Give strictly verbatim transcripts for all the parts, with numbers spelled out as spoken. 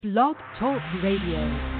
Blog Talk Radio.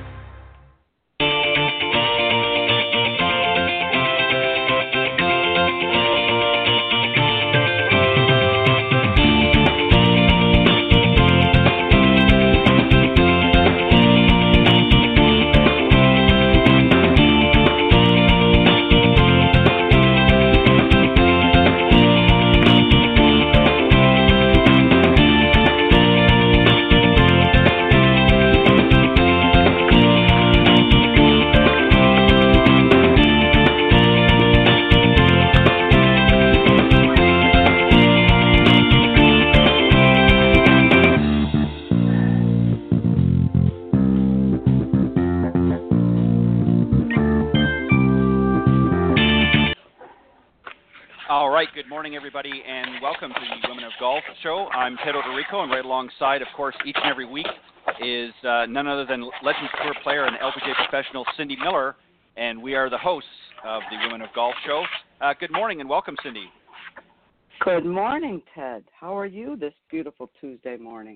Good morning, everybody, and welcome to the Women of Golf Show. I'm Ted Odorico, and right alongside, of course, each and every week is uh, none other than Legends Tour player and L P G A professional Cindy Miller, and we are the hosts of the Women of Golf Show. Uh, good morning and welcome, Cindy. Good morning, Ted. How are you this beautiful Tuesday morning?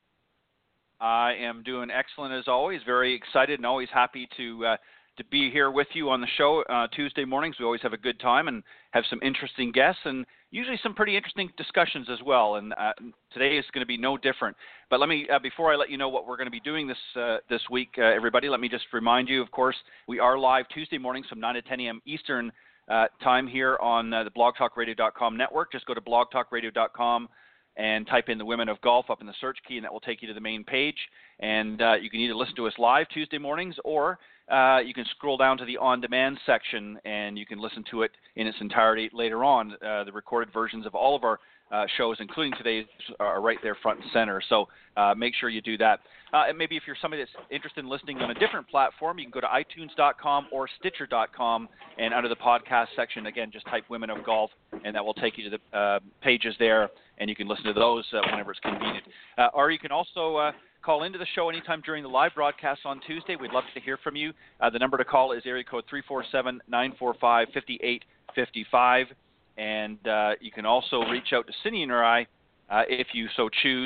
I am doing excellent as always, very excited and always happy to uh, to be here with you on the show uh, Tuesday mornings. We always have a good time and have some interesting guests and usually some pretty interesting discussions as well. And uh, today is going to be no different. But let me, uh, before I let you know what we're going to be doing this uh, this week, uh, everybody, let me just remind you, of course, we are live Tuesday mornings from nine to ten a.m. Eastern uh, time here on uh, the blog talk radio dot com network. Just go to blog talk radio dot com and type in the Women of Golf up in the search key, and that will take you to the main page. And uh, you can either listen to us live Tuesday mornings, or uh, you can scroll down to the on-demand section, and you can listen to it in its entirety later on. Uh, the recorded versions of all of our uh, shows, including today's, are right there front and center. So uh, make sure you do that. Uh, and maybe if you're somebody that's interested in listening on a different platform, you can go to i tunes dot com or stitcher dot com, and under the podcast section, again, just type Women of Golf, and that will take you to the uh, pages there, and you can listen to those uh, whenever it's convenient. Uh, or you can also uh, call into the show anytime during the live broadcast on Tuesday. We'd love to hear from you. Uh, the number to call is area code three four seven, nine four five, five eight five five, and uh, you can also reach out to Cindy and I uh, if you so choose.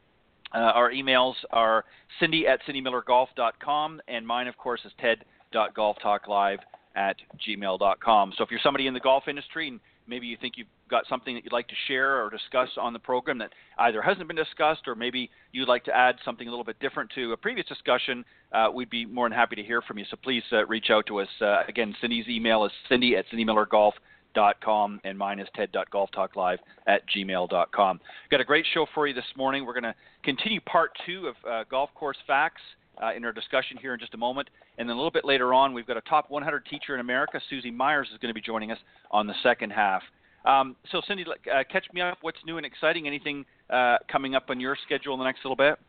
Uh, our emails are cindy at cindy miller golf dot com, and mine, of course, is ted dot golf talk live at gmail dot com. So if you're somebody in the golf industry and maybe you think you've got something that you'd like to share or discuss on the program that either hasn't been discussed, or maybe you'd like to add something a little bit different to a previous discussion, uh, we'd be more than happy to hear from you. So please uh, reach out to us. Uh, again, Cindy's email is cindy at cindy miller golf dot com, and mine is ted dot golf talk live at gmail dot com. Got a great show for you this morning. We're going to continue part two of uh, golf course facts uh, in our discussion here in just a moment. And then a little bit later on, we've got a top one hundred teacher in America, Susie Myers, is going to be joining us on the second half. Um, so, Cindy, uh, catch me up. What's new and exciting? Anything uh, coming up on your schedule in the next little bit?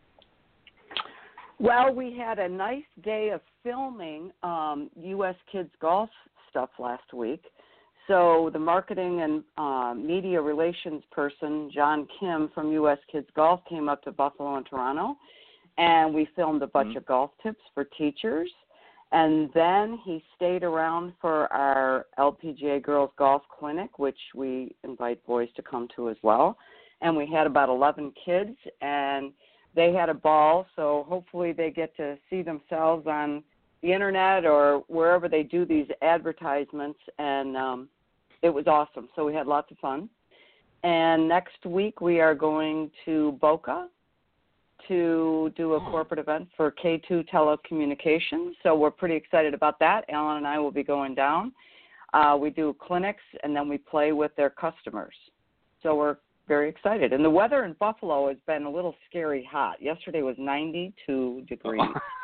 Well, we had a nice day of filming um, U S Kids Golf stuff last week. So the marketing and uh, media relations person, John Kim from U S Kids Golf, came up to Buffalo and Toronto, and we filmed a bunch mm-hmm. of golf tips for teachers. And then he stayed around for our L P G A Girls Golf Clinic, which we invite boys to come to as well. And we had about eleven kids, and they had a ball, so hopefully they get to see themselves on the internet or wherever they do these advertisements, and um, it was awesome. So we had lots of fun. And next week we are going to Boca to do a corporate event for K two Telecommunications. So we're pretty excited about that. Alan and I will be going down. Uh, we do clinics, and then we play with their customers. So we're very excited. And the weather in Buffalo has been a little scary hot. Yesterday was ninety-two degrees.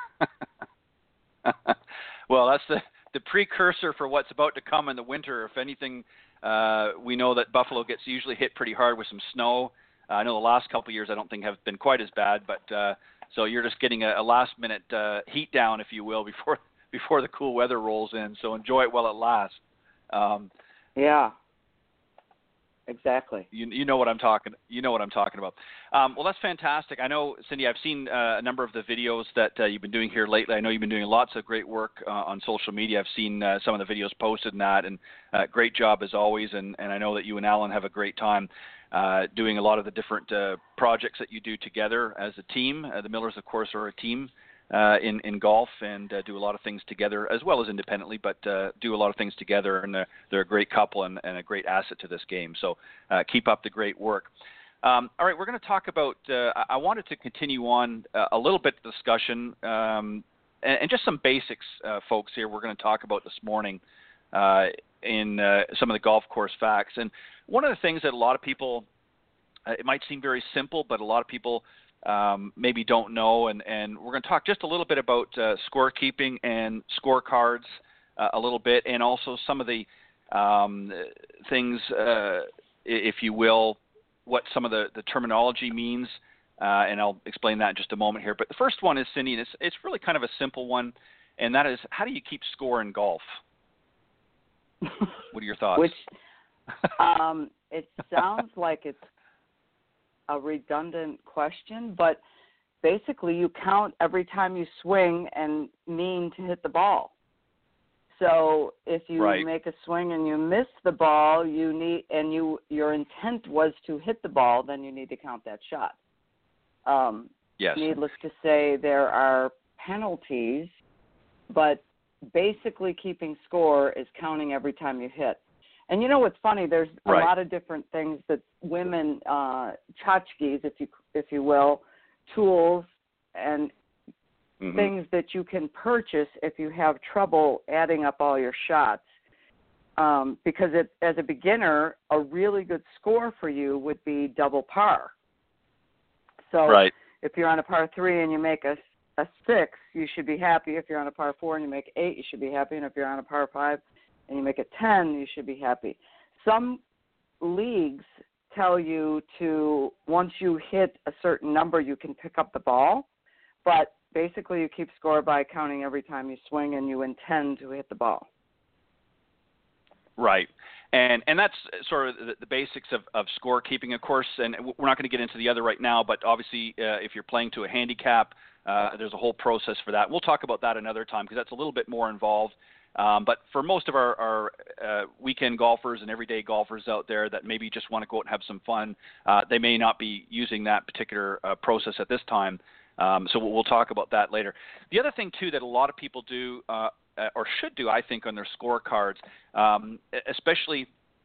Well, that's the, the precursor for what's about to come in the winter. If anything, uh, we know that Buffalo gets usually hit pretty hard with some snow. Uh, I know the last couple of years I don't think have been quite as bad, but uh, so you're just getting a, a last-minute uh, heat down, if you will, before before the cool weather rolls in. So enjoy it while it lasts. Um, yeah. exactly. You, you know what I'm talking. You know what I'm talking about. Um, well, that's fantastic. I know, Cindy. I've seen uh, a number of the videos that uh, you've been doing here lately. I know you've been doing lots of great work uh, on social media. I've seen uh, some of the videos posted and that, and uh, great job as always. And, and I know that you and Alan have a great time uh, doing a lot of the different uh, projects that you do together as a team. Uh, the Millers, of course, are a team. Uh, in, in golf and uh, do a lot of things together as well as independently, but uh, do a lot of things together, and they're, they're a great couple and, and a great asset to this game. So uh, keep up the great work. Um, all right, we're going to talk about, uh, I wanted to continue on uh, a little bit of discussion um, and, and just some basics, uh, folks, here we're going to talk about this morning uh, in uh, some of the golf course facts. And one of the things that a lot of people, uh, it might seem very simple, but a lot of people Um, maybe don't know, and, and we're going to talk just a little bit about uh, scorekeeping and scorecards uh, a little bit, and also some of the um, things, uh, if you will, what some of the, the terminology means, uh, and I'll explain that in just a moment here. But the first one is, Cindy, and it's, it's really kind of a simple one, and that is, how do you keep score in golf? What are your thoughts? Which, um, it sounds like it's a redundant question, but basically you count every time you swing and mean to hit the ball. So if you right. make a swing and you miss the ball, you need, and you your intent was to hit the ball, then you need to count that shot. Um, yes. Needless to say, there are penalties, but basically keeping score is counting every time you hit. And you know what's funny? There's a right. lot of different things that women, uh, tchotchkes, if you if you will, tools and mm-hmm. things that you can purchase if you have trouble adding up all your shots. Um, because it, as a beginner, a really good score for you would be double par. So right. if you're on a par three and you make a, a six, you should be happy. If you're on a par four and you make eight, you should be happy. And if you're on a par five and you make a ten, you should be happy. Some leagues tell you to, once you hit a certain number, you can pick up the ball, but basically you keep score by counting every time you swing and you intend to hit the ball. Right. And and that's sort of the, the basics of, of scorekeeping, of course, and we're not going to get into the other right now, but obviously uh, if you're playing to a handicap, uh, there's a whole process for that. We'll talk about that another time because that's a little bit more involved. Um, but for most of our, our uh, weekend golfers and everyday golfers out there that maybe just want to go out and have some fun, uh, they may not be using that particular uh, process at this time. Um, so we'll, we'll talk about that later. The other thing, too, that a lot of people do uh, or should do, I think, on their scorecards, um, especially,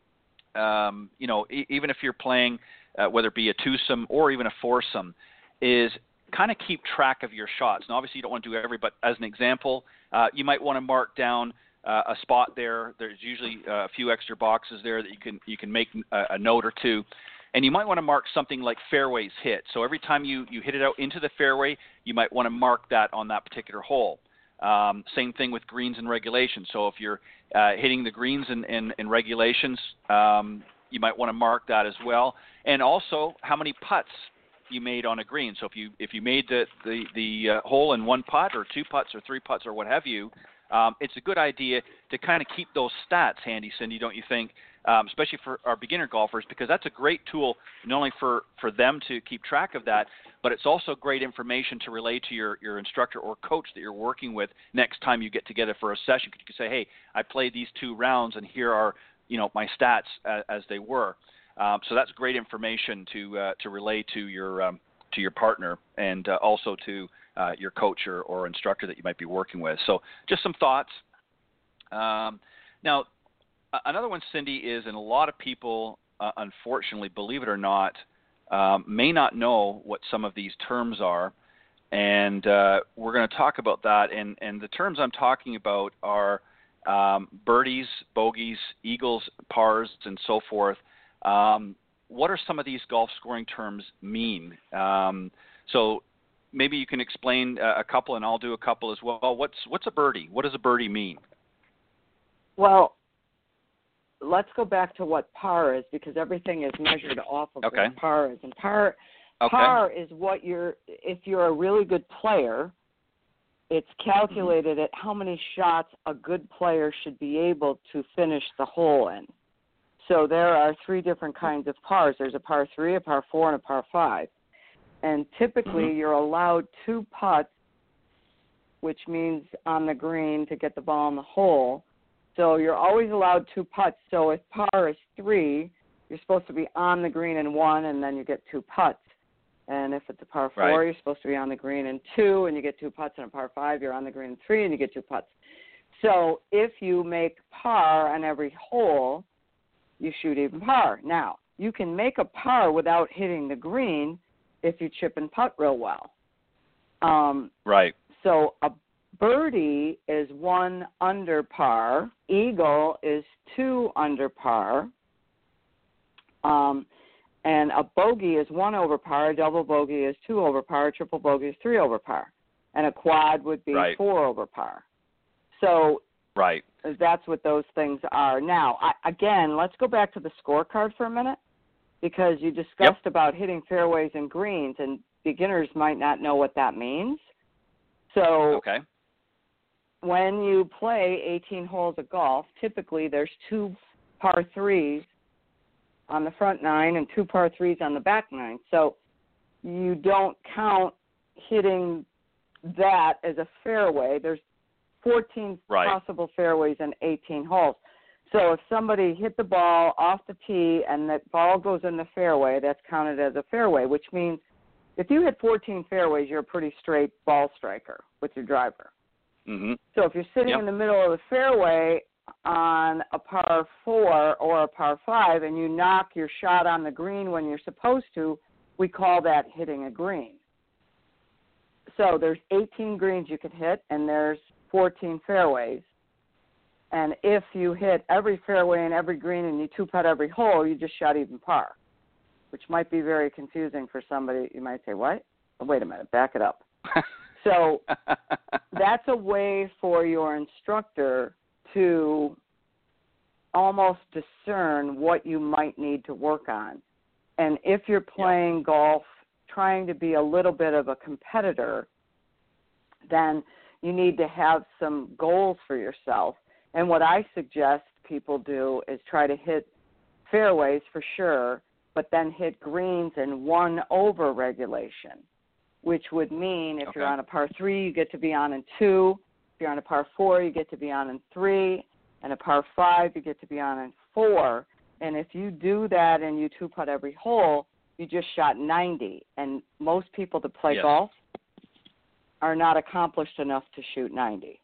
um, you know, e- even if you're playing, uh, whether it be a twosome or even a foursome, is kind of keep track of your shots. Now, obviously, you don't want to do every, but as an example, uh, you might want to mark down uh, a spot there. There's usually uh, a few extra boxes there that you can you can make a, a note or two. And you might want to mark something like fairways hit. So every time you, you hit it out into the fairway, you might want to mark that on that particular hole. Um, same thing with greens and regulations. So if you're uh, hitting the greens in, in, in regulations, um, you might want to mark that as well. And also how many putts you made on a green. So if you if you made the the, the uh, hole in one putt or two putts or three putts or what have you, um, it's a good idea to kind of keep those stats handy, Cindy, don't you think? Um, especially for our beginner golfers, because that's a great tool not only for, for them to keep track of that, but it's also great information to relay to your, your instructor or coach that you're working with next time you get together for a session. You can say, hey, I played these two rounds and here are, you know, my stats as, as they were. Um, so that's great information to uh, to relay to your um, to your partner and uh, also to uh, your coach or, or instructor that you might be working with. So just some thoughts. Um, now, another one, Cindy, is, and a lot of people, uh, unfortunately, believe it or not, um, may not know what some of these terms are, and uh, we're going to talk about that. And, and the terms I'm talking about are um, birdies, bogeys, eagles, pars, and so forth. Um, what are some of these golf scoring terms mean? Um, so maybe you can explain a couple, and I'll do a couple as well. What's what's a birdie? What does a birdie mean? Well, let's go back to what par is, because everything is measured off of okay. what par is. And par, okay. par is what you're, if you're a really good player, it's calculated mm-hmm. at how many shots a good player should be able to finish the hole in. So there are three different kinds of pars. There's a par three, a par four, and a par five. And typically mm-hmm. you're allowed two putts, which means on the green to get the ball in the hole. So you're always allowed two putts. So if par is three, you're supposed to be on the green in one, and then you get two putts. And if it's a par four, right. you're supposed to be on the green in two, and you get two putts. And a par five, you're on the green in three, and you get two putts. So if you make par on every hole, you shoot even par. Now, you can make a par without hitting the green if you chip and putt real well. Um, right. So a birdie is one under par. Eagle is two under par. Um, and a bogey is one over par. A double bogey is two over par. A triple bogey is three over par. And a quad would be right. four over par. So right. that's what those things are. Now, I, again, let's go back to the scorecard for a minute, because you discussed yep. about hitting fairways and greens, and beginners might not know what that means. So okay. when you play eighteen holes of golf, typically there's two par threes on the front nine and two par threes on the back nine. So you don't count hitting that as a fairway. There's fourteen right. possible fairways in eighteen holes. So if somebody hit the ball off the tee and that ball goes in the fairway, that's counted as a fairway, which means if you hit fourteen fairways, you're a pretty straight ball striker with your driver. Mm-hmm. So if you're sitting yep. in the middle of the fairway on a par four or a par five and you knock your shot on the green when you're supposed to, we call that hitting a green. So there's eighteen greens you can hit, and there's fourteen fairways. And if you hit every fairway and every green and you two-putt every hole, you just shot even par, which might be very confusing for somebody. You might say, what? Oh, wait a minute, back it up. So that's a way for your instructor to almost discern what you might need to work on. And if you're playing yep. golf, trying to be a little bit of a competitor, then you need to have some goals for yourself. And what I suggest people do is try to hit fairways for sure, but then hit greens in one over regulation, which would mean if okay. you're on a par three, you get to be on in two. If you're on a par four, you get to be on in three. And a par five, you get to be on in four. And if you do that and you two-putt every hole, you just shot ninety. And most people that play yes. golf are not accomplished enough to shoot ninety.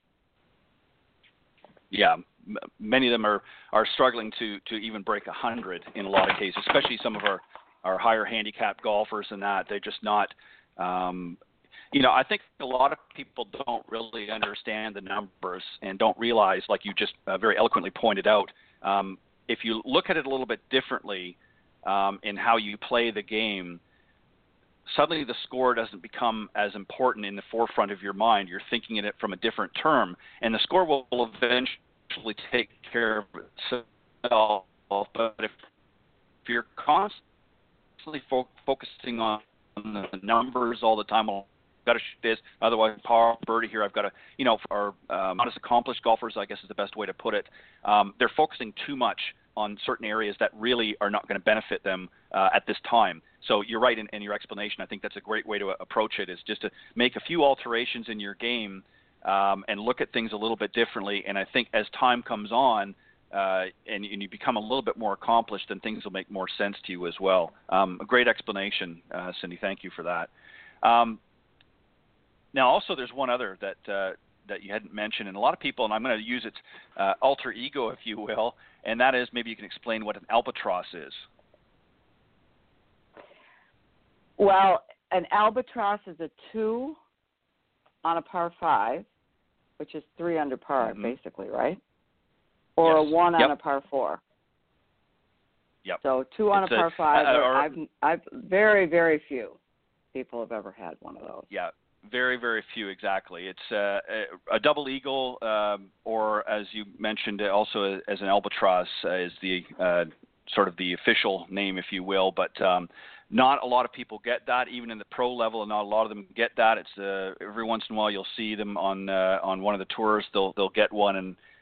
Yeah, m- many of them are, are struggling to, to even break one hundred in a lot of cases, especially some of our, our higher handicap golfers and that. They're just not, um, you know, I think a lot of people don't really understand the numbers and don't realize, like you just uh, very eloquently pointed out, um, if you look at it a little bit differently um, in how you play the game, suddenly the score doesn't become as important in the forefront of your mind. You're thinking in it from a different term, and the score will eventually take care of itself. But if, if you're constantly fo- focusing on the numbers all the time, well, I've got to shoot this, otherwise par, birdie here, I've got to, you know, for um, not as accomplished golfers, I guess is the best way to put it, um, they're focusing too much on certain areas that really are not going to benefit them uh, at this time. So you're right in, in your explanation. I think that's a great way to approach it, is just to make a few alterations in your game um, and look at things a little bit differently. And I think as time comes on uh, and, and you become a little bit more accomplished, then things will make more sense to you as well. Um, a great explanation, uh, Cindy. Thank you for that. Um, now, also, there's one other that uh, that you hadn't mentioned, and a lot of people, and I'm going to use its uh, alter ego, if you will, and that is, maybe you can explain what an albatross is. Well, an albatross is a two on a par five, which is three under par, mm-hmm. basically, right? Or yes. a one yep. on a par four. Yep. So two on it's a par a, five. uh, or, I've, I've very, very few people have ever had one of those. Yeah, very, very few, exactly. It's uh, a, a double eagle, um, or as you mentioned, also as an albatross uh, is the uh, sort of the official name, if you will. But um, not a lot of people get that, even in the pro level, and not a lot of them get that. It's uh, every once in a while you'll see them on uh, on one of the tours. They'll they'll get one, and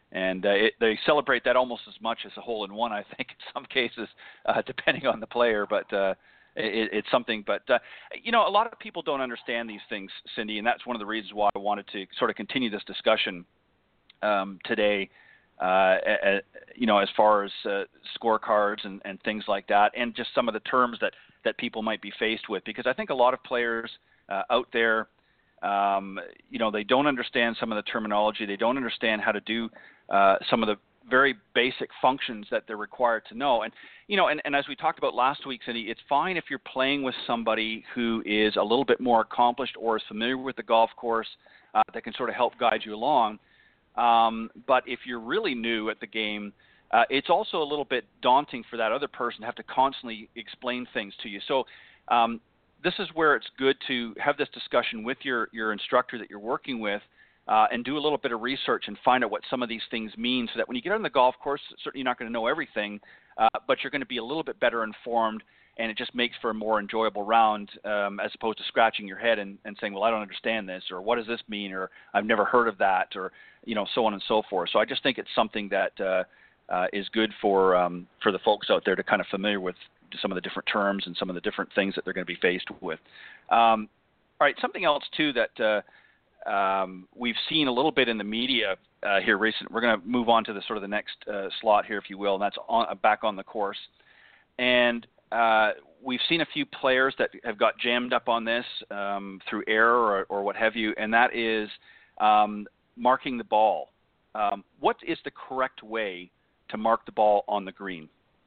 And uh, it, they celebrate that almost as much as a hole-in-one, I think, in some cases, uh, depending on the player. But uh, it, it's something. But, uh, you know, a lot of people don't understand these things, Cindy, and that's one of the reasons why I wanted to sort of continue this discussion um, today, uh, uh, you know, as far as uh, scorecards and, and things like that, and just some of the terms that, that people might be faced with. Because I think a lot of players uh, out there, um, you know, they don't understand some of the terminology. They don't understand how to do uh, some of the very basic functions that they're required to know. And, you know, and, and as we talked about last week, Cindy, it's fine if you're playing with somebody who is a little bit more accomplished or is familiar with the golf course uh, that can sort of help guide you along. Um, but if you're really new at the game, uh, it's also a little bit daunting for that other person to have to constantly explain things to you. So um, this is where it's good to have this discussion with your, your instructor that you're working with uh, and do a little bit of research and find out what some of these things mean so that when you get on the golf course, certainly you're not going to know everything, uh, but you're going to be a little bit better informed, and it just makes for a more enjoyable round um, as opposed to scratching your head and, and saying, well, I don't understand this, or what does this mean, or I've never heard of that, or, you know, so on and so forth. So I just think it's something that uh, uh, is good for um, for the folks out there to kind of familiar with some of the different terms and some of the different things that they're going to be faced with. Um, all right, something else, too, that uh, um, we've seen a little bit in the media uh, here recently. We're going to move on to the sort of the next uh, slot here, if you will, and that's on, uh, back on the course. And uh, we've seen a few players that have got jammed up on this um, through error or, or what have you, and that is um, marking the ball. Um, what is the correct way to mark the ball on the green?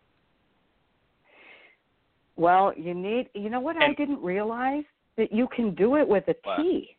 Well, you need, you know what, and I didn't realize? That you can do it with a what? tee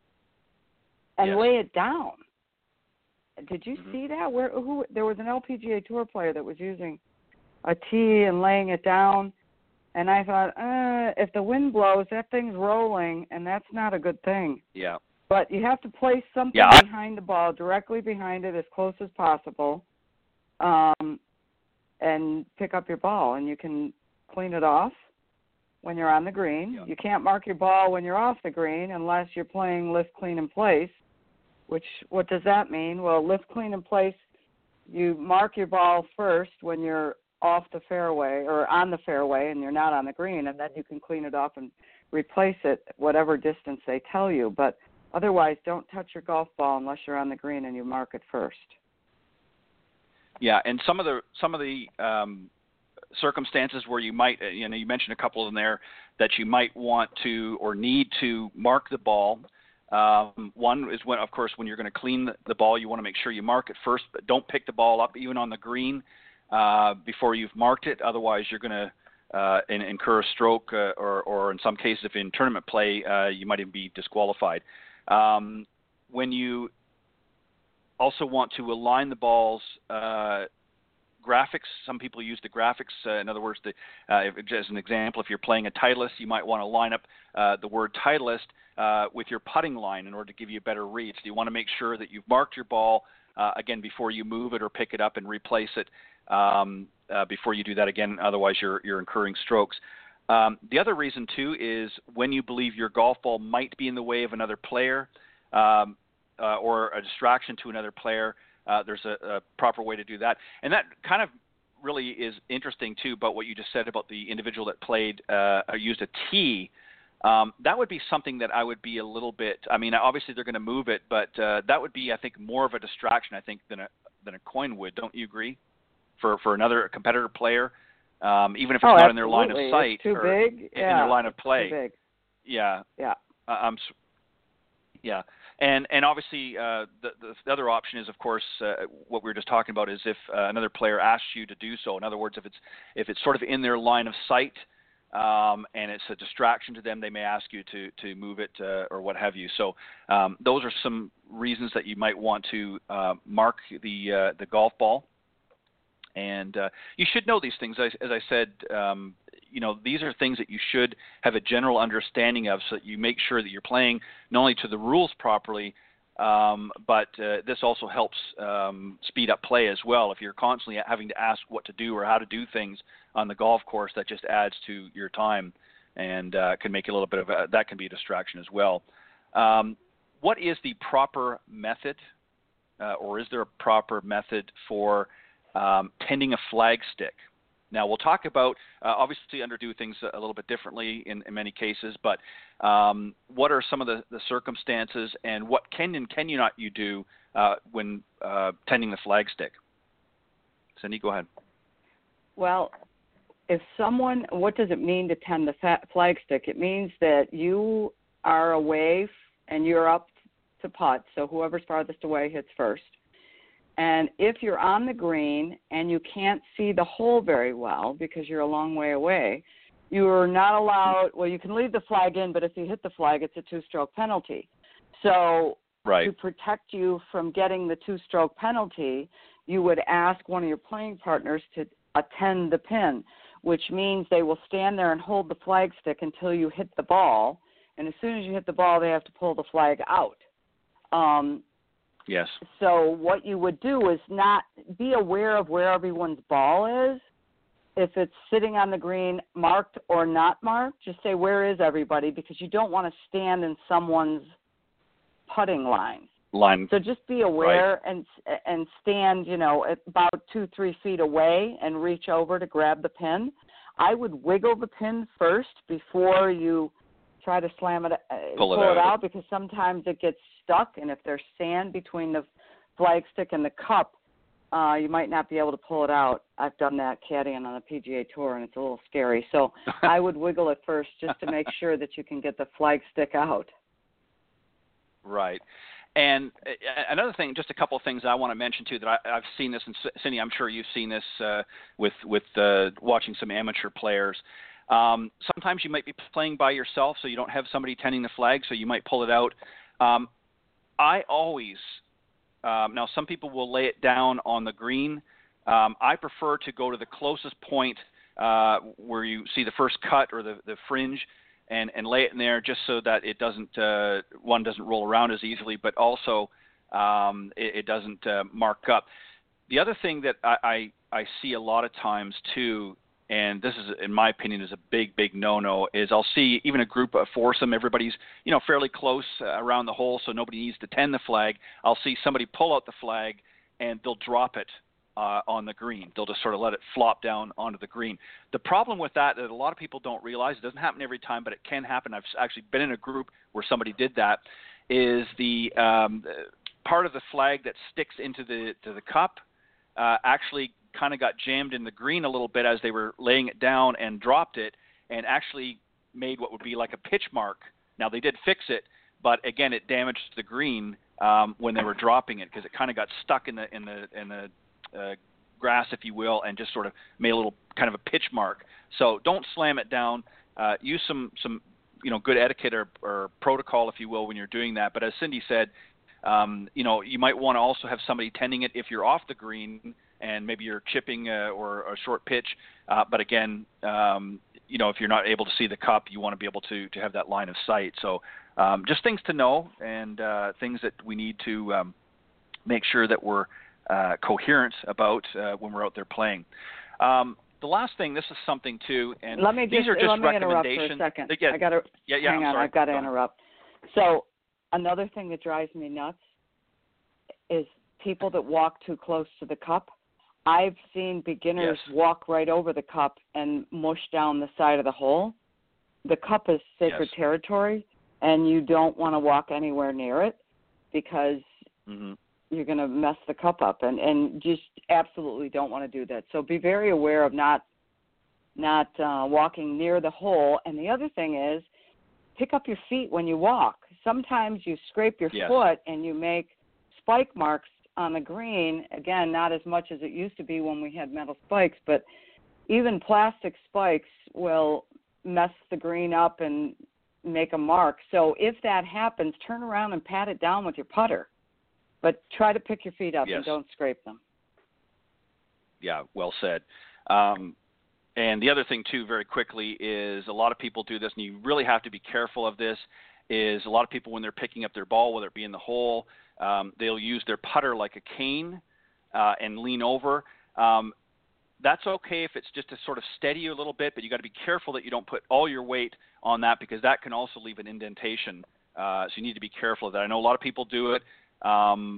and yes. lay it down. Did you mm-hmm. see that? Where who there was an L P G A Tour player that was using a tee and laying it down, and I thought, uh, if the wind blows, that thing's rolling, and that's not a good thing. Yeah. But you have to place something yeah. behind the ball, directly behind it, as close as possible, um, and pick up your ball, and you can clean it off when you're on the green. Yeah. You can't mark your ball when you're off the green unless you're playing lift, clean, and place, which, what does that mean? Well, lift, clean, and place, you mark your ball first when you're off the fairway or on the fairway and you're not on the green, and then you can clean it off and replace it whatever distance they tell you. But otherwise, don't touch your golf ball unless you're on the green and you mark it first. Yeah, and some of the some of the um, circumstances where you might, you know, you mentioned a couple of them there that you might want to or need to mark the ball. Um, one is when, of course, when you're going to clean the, the ball, you want to make sure you mark it first, but don't pick the ball up even on the green uh, before you've marked it. Otherwise, you're going to uh, in, incur a stroke, uh, or, or in some cases, if in tournament play, uh, you might even be disqualified. Um, when you also want to align the balls, uh, graphics, some people use the graphics. Uh, in other words, the, uh, if, as an example, if you're playing a Titleist, you might want to line up uh, the word Titleist uh, with your putting line in order to give you a better read. So you want to make sure that you've marked your ball, uh, again, before you move it or pick it up and replace it um, uh, before you do that again. Otherwise, you're, you're incurring strokes. Um, the other reason, too, is when you believe your golf ball might be in the way of another player um, uh, or a distraction to another player, Uh, there's a, a proper way to do that. And that kind of really is interesting, too, about what you just said about the individual that played uh, or used a tee. Um, that would be something that I would be a little bit – I mean, obviously they're going to move it, but uh, that would be, I think, more of a distraction, I think, than a than a coin would. Don't you agree? For for another competitor player, um, even if it's oh, not absolutely. in their line of sight it's too or big. in Yeah, their line of play. Too big. Yeah. Yeah. Uh, I'm – Yeah, and and obviously uh, the, the other option is, of course, uh, what we were just talking about is if uh, another player asks you to do so. In other words, if it's if it's sort of in their line of sight um, and it's a distraction to them, they may ask you to to move it uh, or what have you. So um, those are some reasons that you might want to uh, mark the uh, the golf ball. And uh, you should know these things. As, as I said, um, you know, these are things that you should have a general understanding of so that you make sure that you're playing not only to the rules properly, um, but uh, this also helps um, speed up play as well. If you're constantly having to ask what to do or how to do things on the golf course, that just adds to your time and uh, can make a little bit of a, that can be a distraction as well. Um, what is the proper method, uh, or is there a proper method for um, tending a flag stick? Now, we'll talk about, uh, obviously, underdo things a little bit differently in, in many cases, but um, what are some of the, the circumstances, and what can and can you not you do uh, when uh, tending the flag stick? Cindy, go ahead. Well, if someone, what does it mean to tend the fa- flag stick? It means that you are away and you're up to putt, so whoever's farthest away hits first. And if you're on the green and you can't see the hole very well because you're a long way away, you are not allowed, well, you can leave the flag in, but if you hit the flag, it's a two-stroke penalty. So right. to protect you from getting the two-stroke penalty, you would ask one of your playing partners to attend the pin, which means they will stand there and hold the flag stick until you hit the ball. And as soon as you hit the ball, they have to pull the flag out. Um, Yes. So what you would do is not be aware of where everyone's ball is. If it's sitting on the green, marked or not marked, just say, where is everybody? Because you don't want to stand in someone's putting line. Line. So just be aware right. and and stand, you know, at about two, three feet away and reach over to grab the pin. I would wiggle the pin first before you try to slam it, uh, pull, pull it, it out. out, because sometimes it gets stuck, and if there's sand between the flag stick and the cup, uh, you might not be able to pull it out. I've done that caddying on the P G A Tour, and it's a little scary. So I would wiggle it first just to make sure that you can get the flag stick out. Right. And another thing, just a couple of things I want to mention too, that I, I've seen this, and Cindy, I'm sure you've seen this uh, with with uh, watching some amateur players. Um, sometimes you might be playing by yourself, so you don't have somebody tending the flag, so you might pull it out. Um, I always, um, now some people will lay it down on the green. Um, I prefer to go to the closest point uh, where you see the first cut or the, the fringe, and, and lay it in there, just so that it doesn't, uh, one doesn't roll around as easily, but also um, it, it doesn't uh, mark up. The other thing that I, I, I see a lot of times too, and this is, in my opinion, is a big, big no-no, is I'll see even a group of foursome, everybody's, you know, fairly close uh, around the hole, so nobody needs to tend the flag. I'll see somebody pull out the flag, and they'll drop it uh, on the green. They'll just sort of let it flop down onto the green. The problem with that, that a lot of people don't realize, it doesn't happen every time, but it can happen. I've actually been in a group where somebody did that, is the um, part of the flag that sticks into the to the cup uh, actually kind of got jammed in the green a little bit as they were laying it down, and dropped it, and actually made what would be like a pitch mark. Now, they did fix it, but again, it damaged the green um, when they were dropping it, because it kind of got stuck in the in the in the uh, grass, if you will, and just sort of made a little kind of a pitch mark. So don't slam it down. Uh, use some some you know good etiquette or, or protocol, if you will, when you're doing that. But as Cindy said, um, you know you might want to also have somebody tending it if you're off the green, and maybe you're chipping uh, or a short pitch. Uh, but again, um, you know, if you're not able to see the cup, you want to be able to, to have that line of sight. So um, just things to know, and uh, things that we need to um, make sure that we're uh, coherent about uh, when we're out there playing. Um, the last thing, this is something too, and let me just, these are just let me interrupt recommendations. for a second. Yeah, I gotta, yeah, yeah, hang I'm on, sorry. I've got to Go interrupt. So another thing that drives me nuts is people that walk too close to the cup. I've seen beginners yes. walk right over the cup and mush down the side of the hole. The cup is sacred yes. territory, and you don't want to walk anywhere near it, because mm-hmm. you're going to mess the cup up, and, and just absolutely don't want to do that. So be very aware of not not uh, walking near the hole. And the other thing is, pick up your feet when you walk. Sometimes you scrape your yes. foot and you make spike marks on the green. Again, not as much as it used to be when we had metal spikes, but even plastic spikes will mess the green up and make a mark. So if that happens, turn around and pat it down with your putter, but try to pick your feet up yes. and don't scrape them. Yeah, well said. Um, and the other thing too, very quickly, is a lot of people do this, and you really have to be careful of this, is a lot of people, when they're picking up their ball, whether it be in the hole, Um, they'll use their putter like a cane uh, and lean over. Um, that's okay if it's just to sort of steady you a little bit, but you got to be careful that you don't put all your weight on that, because that can also leave an indentation. Uh, so you need to be careful of that. I know a lot of people do it. Um,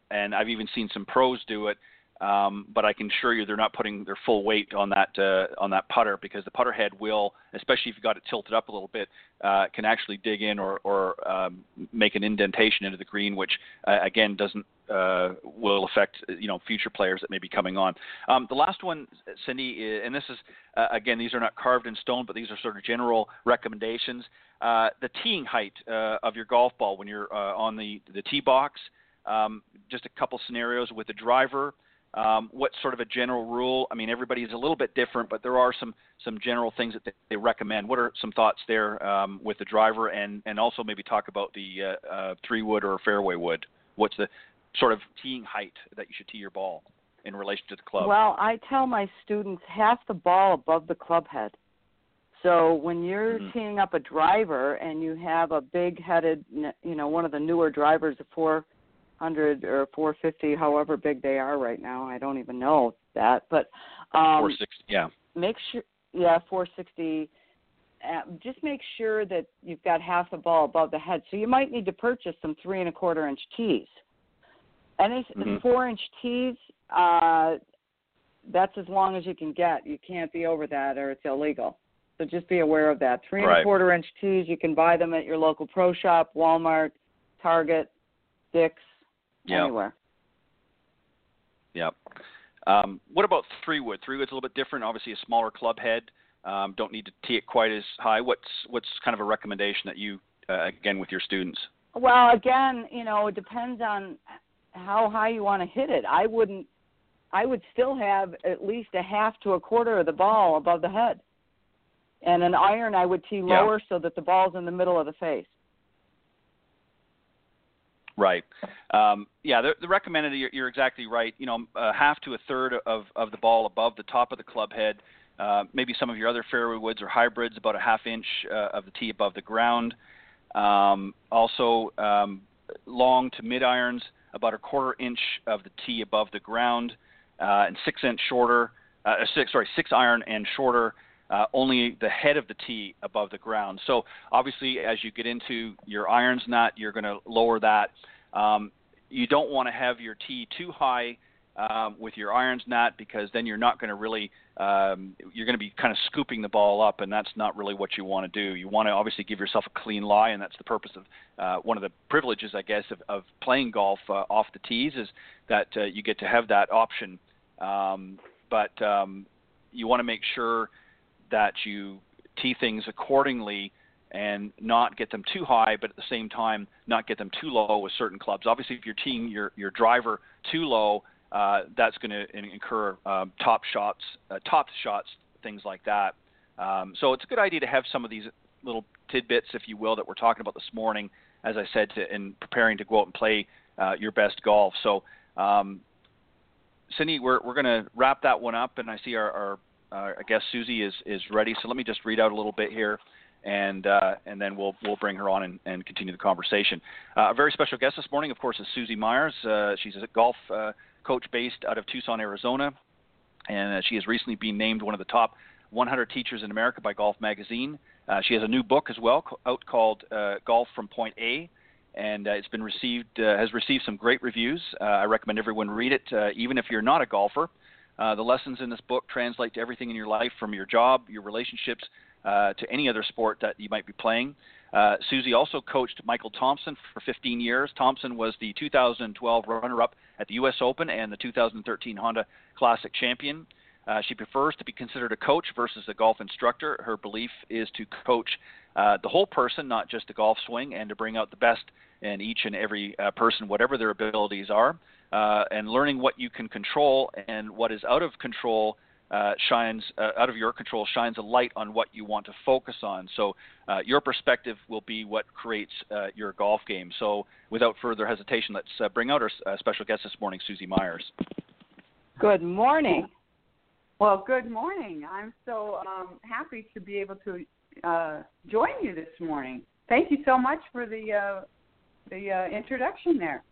and I've even seen some pros do it. Um, but I can assure you they're not putting their full weight on that uh, on that putter, because the putter head will, especially if you've got it tilted up a little bit, uh, can actually dig in or, or um, make an indentation into the green, which uh, again doesn't uh, will affect you know future players that may be coming on. Um, the last one, Cindy, and this is uh, again these are not carved in stone, but these are sort of general recommendations. Uh, the teeing height uh, of your golf ball when you're uh, on the the tee box. Um, just a couple scenarios with the driver. Um, what sort of a general rule? I mean, everybody is a little bit different, but there are some some general things that they, they recommend. What are some thoughts there um, with the driver, and, and also maybe talk about the uh, uh, three wood or fairway wood? What's the sort of teeing height that you should tee your ball in relation to the club? Well, I tell my students half the ball above the club head. So when you're mm-hmm. teeing up a driver and you have a big-headed, you know, one of the newer drivers, a four hundred or four fifty, however big they are right now. I don't even know that, but um, four sixty, yeah. Make sure, yeah, four sixty. Uh, just make sure that you've got half the ball above the head. So you might need to purchase some three and a quarter inch tees. Any mm-hmm. four inch tees, uh, that's as long as you can get. You can't be over that, or it's illegal. So just be aware of that. Three and right. a quarter inch tees, you can buy them at your local pro shop, Walmart, Target, Dick's. Yep. Anywhere. Yep. Um, what about three wood? Three wood's a little bit different. Obviously, a smaller club head. Um, don't need to tee it quite as high. What's what's kind of a recommendation that you uh, again with your students? Well, again, you know, it depends on how high you want to hit it. I wouldn't. I would still have at least a half to a quarter of the ball above the head, and an iron I would tee lower yeah. so that the ball's in the middle of the face. Right. Um, yeah, the, the recommended, you're, you're exactly right. You know, uh, half to a third of, of the ball above the top of the club head. Uh, maybe some of your other fairway woods or hybrids, about a half inch uh, of the tee above the ground. Um, also, um, long to mid irons, about a quarter inch of the tee above the ground, uh, and six inch shorter, uh, six sorry, six iron and shorter. Uh, only the head of the tee above the ground. So obviously, as you get into your irons knot, you're going to lower that. Um, you don't want to have your tee too high um, with your irons knot, because then you're not going to really, um, you're going to be kind of scooping the ball up, and that's not really what you want to do. You want to obviously give yourself a clean lie, and that's the purpose of uh, one of the privileges, I guess, of, of playing golf uh, off the tees, is that uh, you get to have that option. Um, but um, you want to make sure that you tee things accordingly and not get them too high, but at the same time not get them too low with certain clubs. Obviously, if you're teeing your, your driver too low, uh, that's going to incur um, top shots, uh, top shots, things like that. Um, so it's a good idea to have some of these little tidbits, if you will, that we're talking about this morning, as I said, to, in preparing to go out and play uh, your best golf. So, um, Cindy, we're we're going to wrap that one up, and I see our, our Uh, I guess Susie is, is ready, so let me just read out a little bit here, and uh, and then we'll we'll bring her on and, and continue the conversation. Uh, a very special guest this morning, of course, is Susie Myers. Uh, she's a golf uh, coach based out of Tucson, Arizona, and uh, she has recently been named one of the top one hundred teachers in America by Golf Magazine. Uh, she has a new book as well out called uh, Golf from Point A, and uh, it's been received uh, has received some great reviews. Uh, I recommend everyone read it, uh, even if you're not a golfer. Uh, the lessons in this book translate to everything in your life, from your job, your relationships, uh, to any other sport that you might be playing. Uh, Susie also coached Michael Thompson for fifteen years. Thompson was the two thousand twelve runner-up at the U S Open and the two thousand thirteen Honda Classic champion. Uh, she prefers to be considered a coach versus a golf instructor. Her belief is to coach uh, the whole person, not just the golf swing, and to bring out the best in each and every uh, person, whatever their abilities are. Uh, and learning what you can control and what is out of control uh, shines uh, out of your control shines a light on what you want to focus on. So uh, your perspective will be what creates uh, your golf game. So without further hesitation, let's uh, bring out our uh, special guest this morning, Susie Myers. Good morning. Well, good morning. I'm so um, happy to be able to uh, join you this morning. Thank you so much for the uh, the uh, introduction there.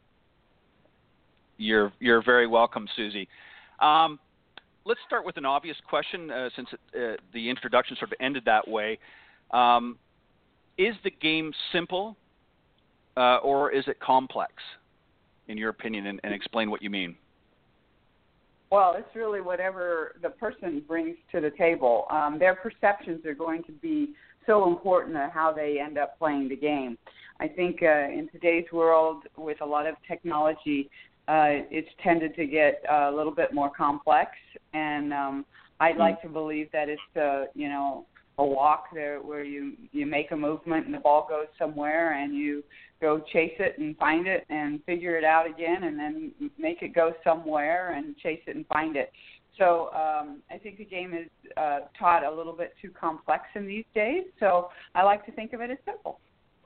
You're you're very welcome, Susie. Um, let's start with an obvious question, uh, since it, uh, the introduction sort of ended that way. Um, is the game simple, uh, or is it complex? in your opinion, and, and explain what you mean. Well, it's really whatever the person brings to the table. Um, their perceptions are going to be so important to how they end up playing the game. I think uh, in today's world, with a lot of technology, uh, it's tended to get a little bit more complex. And um, I'd mm-hmm. like to believe that it's, uh, you know, a walk there where you, you make a movement and the ball goes somewhere and you go chase it and find it and figure it out again and then make it go somewhere and chase it and find it. So um, I think the game is uh, taught a little bit too complex in these days, so I like to think of it as simple.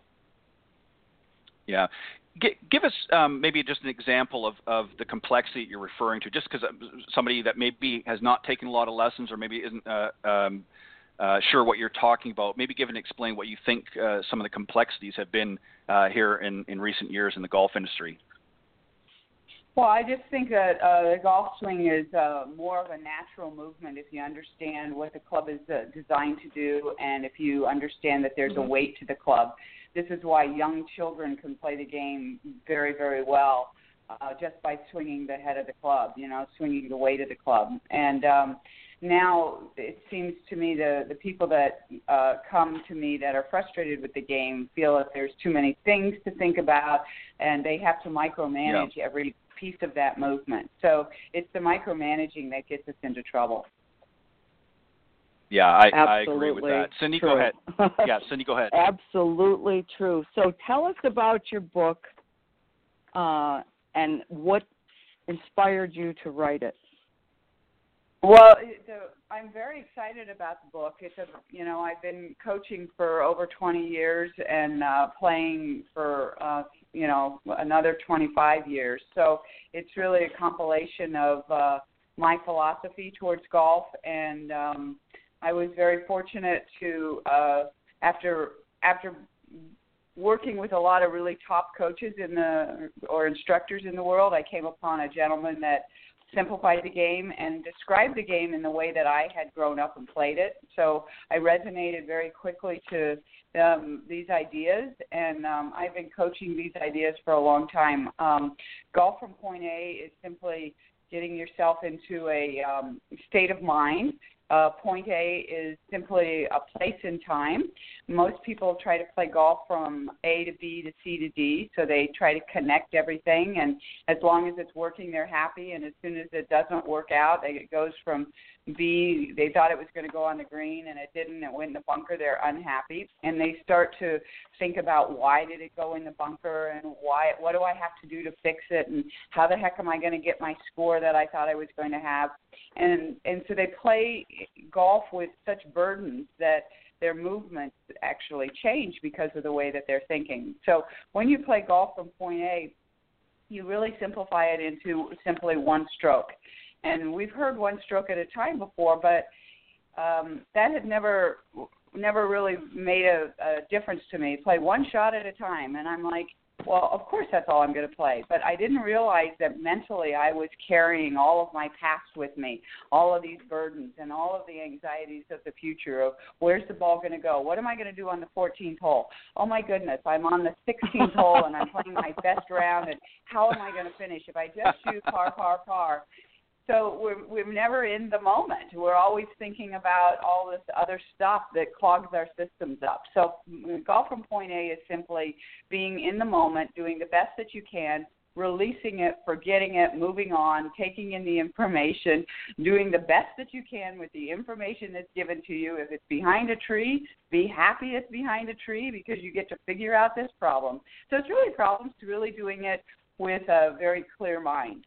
Yeah. G- give us um, maybe just an example of, of the complexity you're referring to, just because somebody that maybe has not taken a lot of lessons or maybe isn't uh, um, uh, sure what you're talking about, maybe give and explain what you think uh, some of the complexities have been uh, here in, in recent years in the golf industry. Well, I just think that uh, the golf swing is uh, more of a natural movement if you understand what the club is uh, designed to do and if you understand that there's mm-hmm. a weight to the club. This is why young children can play the game very, very well uh, just by swinging the head of the club, you know, swinging the weight of the club. And um, now it seems to me the, the people that uh, come to me that are frustrated with the game feel that there's too many things to think about and they have to micromanage yeah. every piece of that movement. So it's the micromanaging that gets us into trouble. Yeah, I, I agree with that. Cindy, true. go ahead. Yeah, Cindy, go ahead. Absolutely true. So tell us about your book uh, and what inspired you to write it. Well, the, I'm very excited about the book. It's a, you know, I've been coaching for over twenty years and uh, playing for, uh, you know, another twenty-five years. So it's really a compilation of uh, my philosophy towards golf, and um, I was very fortunate to, uh, after after working with a lot of really top coaches in the or instructors in the world, I came upon a gentleman that simplified the game and described the game in the way that I had grown up and played it. So I resonated very quickly to um, these ideas, and um, I've been coaching these ideas for a long time. Um, golf from point A is simply getting yourself into a um, state of mind. Uh, point A is simply a place in time. Most people try to play golf from A to B to C to D, so they try to connect everything, and as long as it's working, they're happy, and as soon as it doesn't work out, it goes from B, they thought it was going to go on the green, and it didn't, it went in the bunker, they're unhappy, and they start to think about why did it go in the bunker, and why, what do I have to do to fix it, and how the heck am I going to get my score that I thought I was going to have, and and so they play golf with such burdens that their movements actually change because of the way that they're thinking. So when you play golf from point A, you really simplify it into simply one stroke. And we've heard one stroke at a time before, but um, that had never never really made a, a difference to me. Play one shot at a time. And I'm like, well, of course that's all I'm going to play. But I didn't realize that mentally I was carrying all of my past with me, all of these burdens and all of the anxieties of the future of where's the ball going to go? What am I going to do on the fourteenth hole? Oh, my goodness, I'm on the sixteenth hole and I'm playing my best round, and how am I going to finish? If I just shoot par, par, par. So we're, we're never in the moment. We're always thinking about all this other stuff that clogs our systems up. So golf from point A is simply being in the moment, doing the best that you can, releasing it, forgetting it, moving on, taking in the information, doing the best that you can with the information that's given to you. If it's behind a tree, be happy it's behind a tree because you get to figure out this problem. So it's really problems to really doing it with a very clear mind.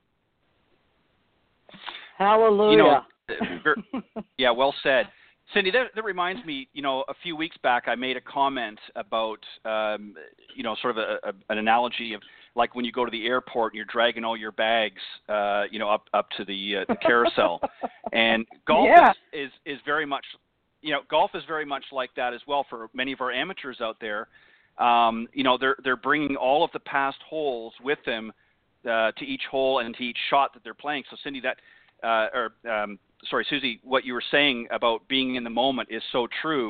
Hallelujah. You know, yeah, well said. Cindy, that, that reminds me, you know, a few weeks back I made a comment about, um, you know, sort of a, a, an analogy of like when you go to the airport and you're dragging all your bags, uh, you know, up, up to the, uh, the carousel. And golf yeah. is, is, is very much, you know, golf is very much like that as well for many of our amateurs out there. Um, you know, they're, they're bringing all of the past holes with them Uh, to each hole and to each shot that they're playing. So, Cindy, that, uh, or um, sorry, Susie, what you were saying about being in the moment is so true.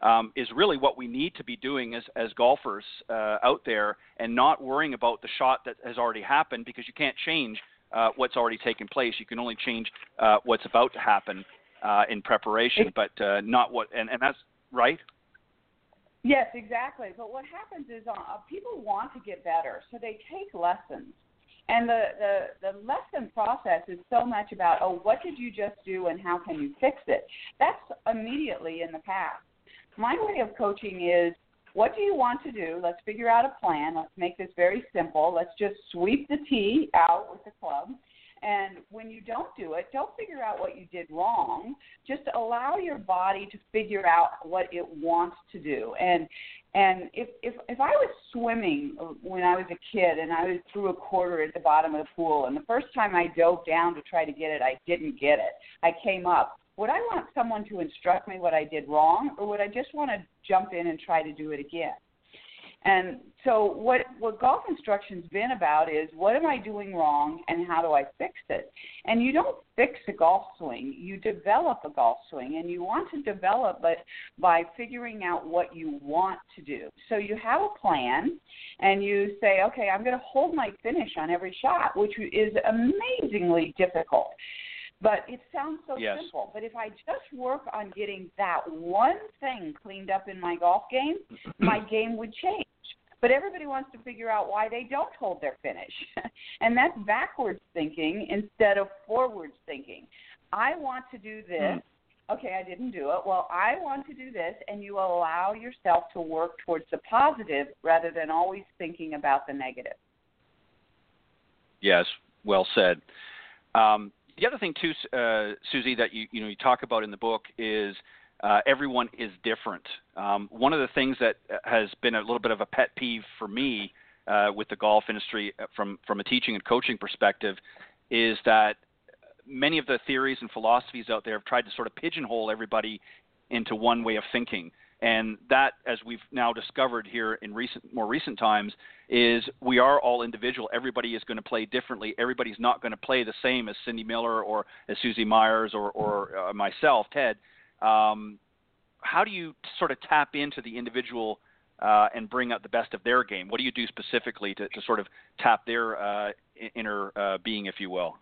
um, is really what we need to be doing as, as golfers uh, out there, and not worrying about the shot that has already happened, because you can't change uh, what's already taken place. You can only change uh, what's about to happen uh, in preparation, but uh, not what, and, and that's right. Yes, exactly. But what happens is uh, people want to get better, so they take lessons. And the, the, the lesson process is so much about, oh, what did you just do and how can you fix it? That's immediately in the past. My way of coaching is, what do you want to do? Let's figure out a plan. Let's make this very simple. Let's just sweep the tee out with the club. And when you don't do it, don't figure out what you did wrong. Just allow your body to figure out what it wants to do. And and if if, if I was swimming when I was a kid and I was threw a quarter at the bottom of the pool, and the first time I dove down to try to get it, I didn't get it. I came up. Would I want someone to instruct me what I did wrong, or would I just want to jump in and try to do it again? And so what, what golf instruction's been about is, what am I doing wrong and how do I fix it? And you don't fix a golf swing. You develop a golf swing, and you want to develop it by figuring out what you want to do. So you have a plan, and you say, okay, I'm going to hold my finish on every shot, which is amazingly difficult. But it sounds so yes. simple. But if I just work on getting that one thing cleaned up in my golf game, my game would change. But everybody wants to figure out why they don't hold their finish. And that's backwards thinking instead of forwards thinking. I want to do this. Okay, I didn't do it. Well, I want to do this, and you allow yourself to work towards the positive rather than always thinking about the negative. Yes, well said. Um, The other thing too, uh, Susie, that you you know you talk about in the book is uh, everyone is different. Um, one of the things that has been a little bit of a pet peeve for me uh, with the golf industry from from a teaching and coaching perspective is that many of the theories and philosophies out there have tried to sort of pigeonhole everybody into one way of thinking. And that, as we've now discovered here in recent, more recent times, is we are all individual. Everybody is going to play differently. Everybody's not going to play the same as Cindy Miller or as Susie Myers or, or uh, myself, Ted. Um, how do you sort of tap into the individual uh, and bring out the best of their game? What do you do specifically to, to sort of tap their uh, inner uh, being, if you will?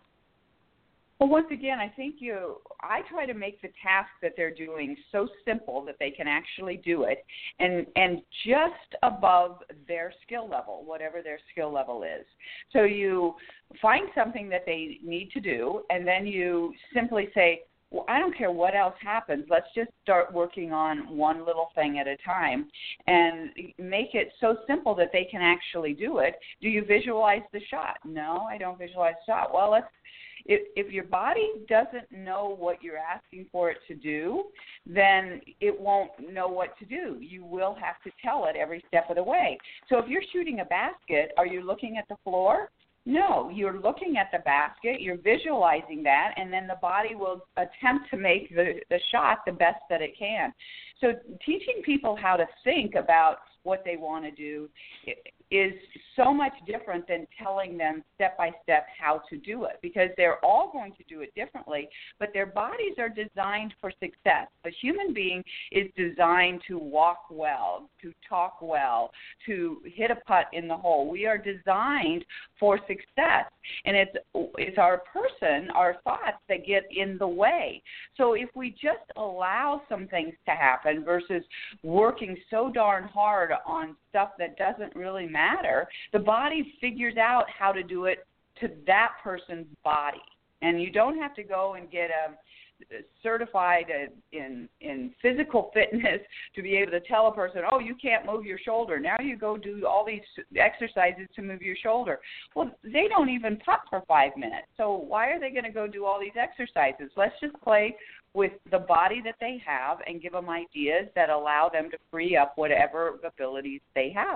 Well, once again, I think you, I try to make the task that they're doing so simple that they can actually do it, and, and just above their skill level, whatever their skill level is. So you find something that they need to do, and then you simply say, well, I don't care what else happens. Let's just start working on one little thing at a time and make it so simple that they can actually do it. Do you visualize the shot? No, I don't visualize the shot. Well, let's If, if your body doesn't know what you're asking for it to do, then it won't know what to do. You will have to tell it every step of the way. So if you're shooting a basket, are you looking at the floor? No, you're looking at the basket, you're visualizing that, and then the body will attempt to make the, the shot the best that it can. So teaching people how to think about what they want to do is so much different than telling them step by step how to do it, because they're all going to do it differently, but their bodies are designed for success. The human being is designed to walk well, to talk well, to hit a putt in the hole. We are designed for success, and it's it's our person, our thoughts that get in the way. So if we just allow some things to happen versus working so darn hard on stuff that doesn't really matter, the body figures out how to do it to that person's body. And you don't have to go and get a certified in in physical fitness to be able to tell a person, oh, you can't move your shoulder. Now you go do all these exercises to move your shoulder. Well, they don't even putt for five minutes. So why are they going to go do all these exercises? Let's just play with the body that they have and give them ideas that allow them to free up whatever abilities they have.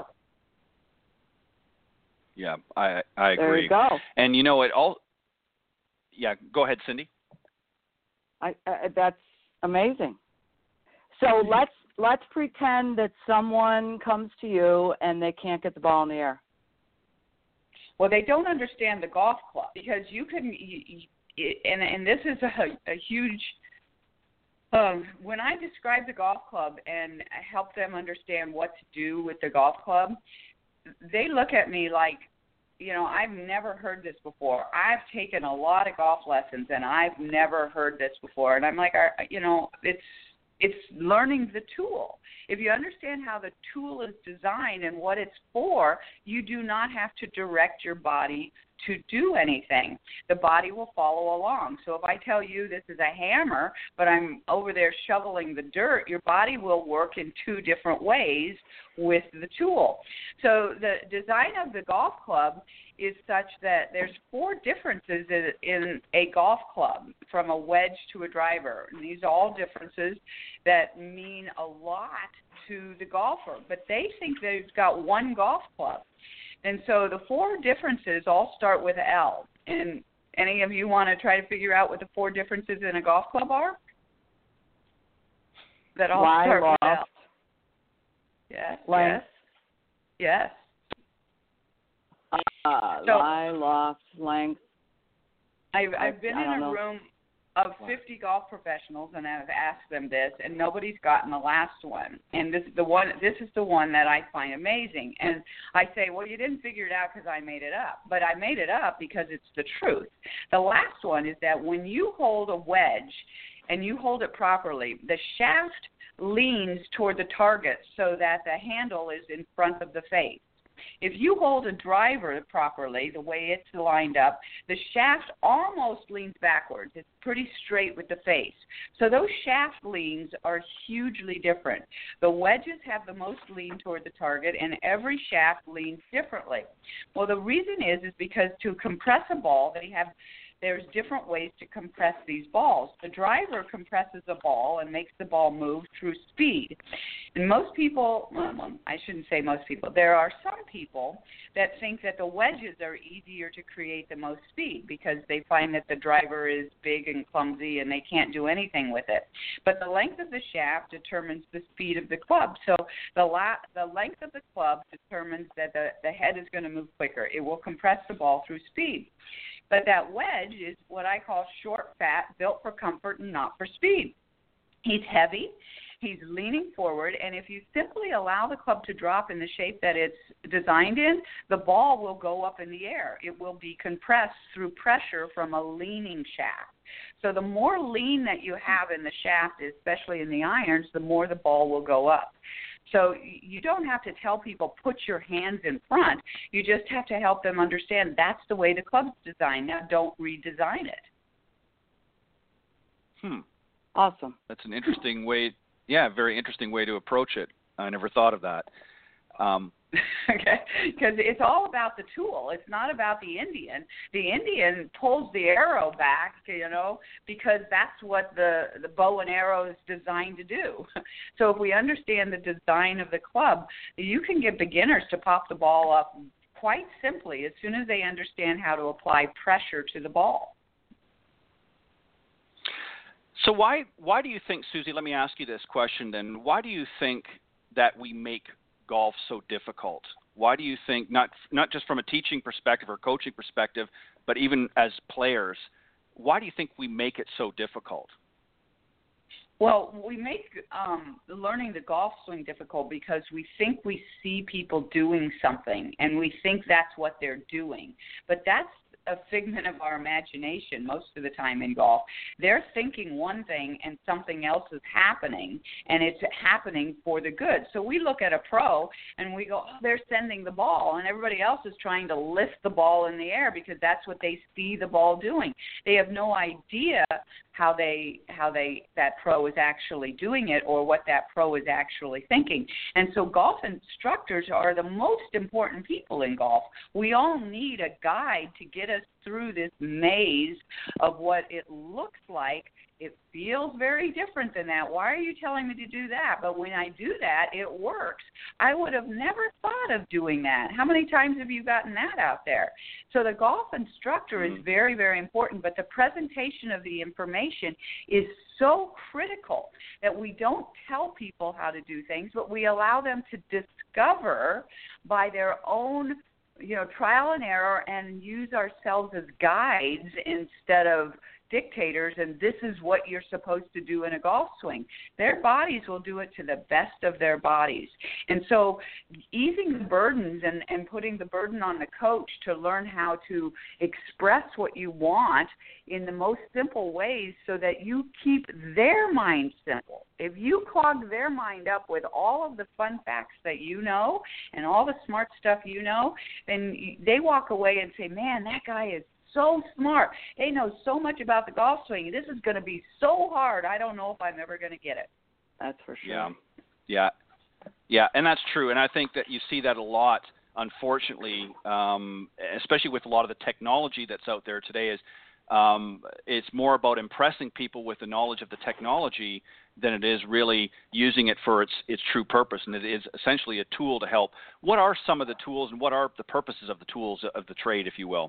Yeah, I I agree. There you go. And you know it all. Yeah, go ahead, Cindy. I, uh, that's amazing. So let's let's pretend that someone comes to you and they can't get the ball in the air. Well, they don't understand the golf club, because you can, you, you, and and this is a, a huge Um, when I describe the golf club and help them understand what to do with the golf club, they look at me like, you know, I've never heard this before. I've taken a lot of golf lessons, and I've never heard this before. And I'm like, you know, it's it's learning the tool. If you understand how the tool is designed and what it's for, you do not have to direct your body to do anything. The body will follow along. So if I tell you this is a hammer, but I'm over there shoveling the dirt, your body will work in two different ways with the tool. So the design of the golf club is such that there's four differences in, in a golf club, from a wedge to a driver. And these are all differences that mean a lot to the golfer, but they think they've got one golf club. And so the four differences all start with L. And any of you want to try to figure out what the four differences in a golf club are? That all Lie, start loft. with L. Yes. Length. Yes. Yes. Uh, So- lie, loft, length. I've, I've been I in don't a know. room of fifty golf professionals, and I've asked them this, and nobody's gotten the last one. And this is the one. This is the one that I find amazing. And I say, well, you didn't figure it out because I made it up, but I made it up because it's the truth. The last one is that when you hold a wedge and you hold it properly, the shaft leans toward the target so that the handle is in front of the face. If you hold a driver properly, the way it's lined up, the shaft almost leans backwards. It's pretty straight with the face. So those shaft leans are hugely different. The wedges have the most lean toward the target, and every shaft leans differently. Well, the reason is is because to compress a ball, they have there's different ways to compress these balls. The driver compresses a ball and makes the ball move through speed. And most people, well, I shouldn't say most people, there are some people that think that the wedges are easier to create the most speed because they find that the driver is big and clumsy and they can't do anything with it. But the length of the shaft determines the speed of the club. So the, la- the length of the club determines that the, the head is going to move quicker. It will compress the ball through speed. But that wedge is what I call short, fat, built for comfort and not for speed. He's heavy, he's leaning forward, and if you simply allow the club to drop in the shape that it's designed in, the ball will go up in the air. It will be compressed through pressure from a leaning shaft. So the more lean that you have in the shaft, especially in the irons, the more the ball will go up. So you don't have to tell people, put your hands in front. You just have to help them understand that's the way the club's designed. Now, don't redesign it. Hmm. Awesome. That's an interesting way. Yeah, very interesting way to approach it. I never thought of that. Um, Okay, because it's all about the tool. It's not about the Indian. The Indian pulls the arrow back, you know, because that's what the, the bow and arrow is designed to do. So if we understand the design of the club, you can get beginners to pop the ball up quite simply as soon as they understand how to apply pressure to the ball. So why why do you think, Susie, let me ask you this question then, why do you think that we make golf so difficult? Why do you think, not not just from a teaching perspective or coaching perspective, but even as players, why do you think we make it so difficult? Well, we make um, learning the golf swing difficult because we think we see people doing something, and we think that's what they're doing. But that's a figment of our imagination most of the time in golf. They're thinking one thing and something else is happening, and it's happening for the good. So we look at a pro and we go, oh, they're sending the ball, and everybody else is trying to lift the ball in the air because that's what they see the ball doing. They have no idea how they how they that pro is actually doing it or what that pro is actually thinking. And so golf instructors are the most important people in golf. We all need a guide to get us through this maze of what it looks like. It feels very different than that. Why are you telling me to do that? But when I do that, it works. I would have never thought of doing that. How many times have you gotten that out there? So the golf instructor is very, very important, but the presentation of the information is so critical that we don't tell people how to do things, but we allow them to discover by their own, you know, trial and error, and use ourselves as guides instead of dictators and this is what you're supposed to do in a golf swing. Their bodies will do it to the best of their bodies. And so easing the burdens and, and putting the burden on the coach to learn how to express what you want in the most simple ways so that you keep their mind simple. If you clog their mind up with all of the fun facts that you know and all the smart stuff you know, then they walk away and say, man, that guy is so smart. They know so much about the golf swing. This is going to be so hard. I don't know if I'm ever going to get it. That's for sure. Yeah, yeah, yeah, and that's true. And I think that you see that a lot, unfortunately, um, especially with a lot of the technology that's out there today. Is um, it's more about impressing people with the knowledge of the technology than it is really using it for its its true purpose. And it is essentially a tool to help. What are some of the tools, and what are the purposes of the tools of the trade, if you will?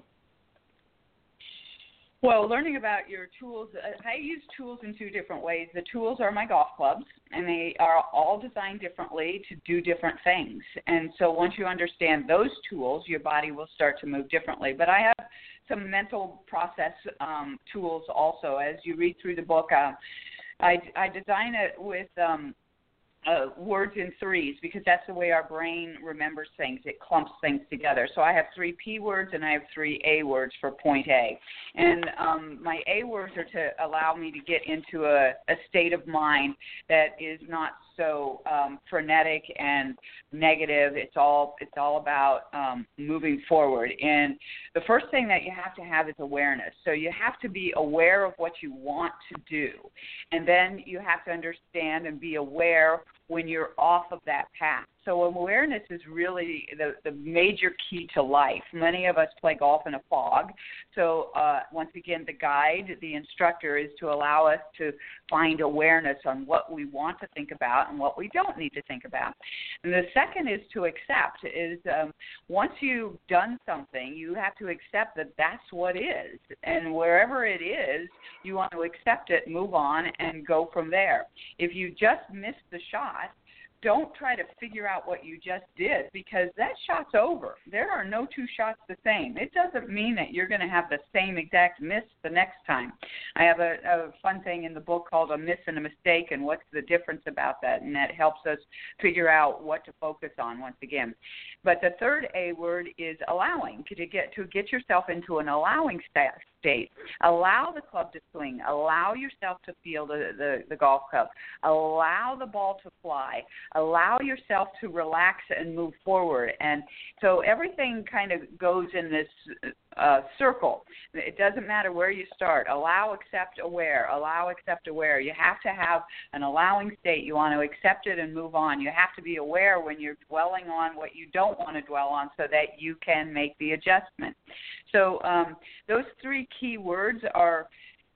Well, learning about your tools, I use tools in two different ways. The tools are my golf clubs, and they are all designed differently to do different things. And so once you understand those tools, your body will start to move differently. But I have some mental process um, tools also. As you read through the book, uh, I, I design it with um, Uh, words in threes because that's the way our brain remembers things. It clumps things together. So I have three P words and I have three A words for point A. And um, my A words are to allow me to get into a, a state of mind that is not so um, frenetic and negative. It's all it's all about um, moving forward. And the first thing that you have to have is awareness. So you have to be aware of what you want to do. And then you have to understand and be aware when you're off of that path. So awareness is really the, the major key to life. Many of us play golf in a fog. So uh, once again, the guide, the instructor, is to allow us to find awareness on what we want to think about and what we don't need to think about. And the second is to accept, is um, once you've done something, you have to accept that that's what is. And wherever it is, you want to accept it, move on, and go from there. If you just missed the shot, don't try to figure out what you just did because that shot's over. There are no two shots the same. It doesn't mean that you're going to have the same exact miss the next time. I have a, a fun thing in the book called A Miss and a Mistake, and what's the difference about that, and that helps us figure out what to focus on once again. But the third A word is allowing, to get to get yourself into an allowing state. Allow the club to swing. Allow yourself to feel the, the, the golf club. Allow the ball to fly. Allow yourself to relax and move forward. And so everything kind of goes in this uh, circle. It doesn't matter where you start. Allow, accept, aware. Allow, accept, aware. You have to have an allowing state. You want to accept it and move on. You have to be aware when you're dwelling on what you don't want to dwell on so that you can make the adjustment. So um, those three key words are